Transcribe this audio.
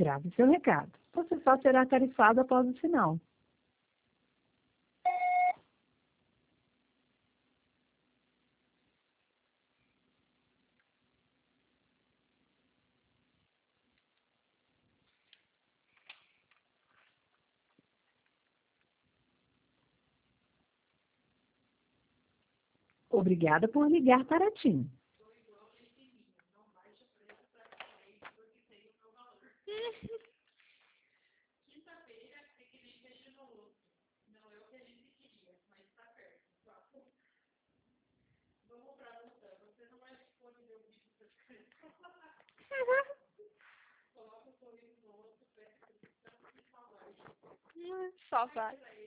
Grave seu recado. Você só será tarifado após o sinal. Obrigada por ligar para a TIM. Só vai.